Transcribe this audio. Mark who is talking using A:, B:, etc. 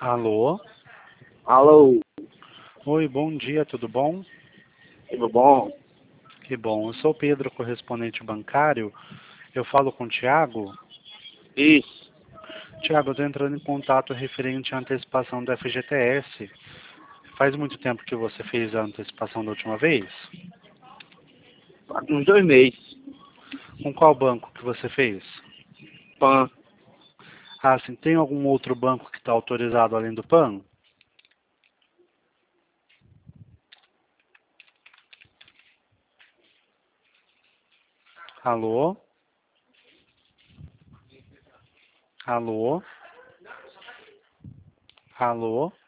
A: Alô?
B: Alô,
A: Oi, bom dia, tudo bom?
B: tudo bom?
A: Que bom, eu sou o Pedro, correspondente bancário. Eu falo com o Tiago.
B: Isso,
A: Tiago, eu estou entrando em contato referente à antecipação do FGTS. Faz muito tempo que você fez a antecipação da última vez?
B: há uns 2 meses.
A: Com qual banco que você fez?
B: PAN,
A: Ah, sim, tem algum outro banco que está autorizado além do PAN? Alô? Alô? Alô?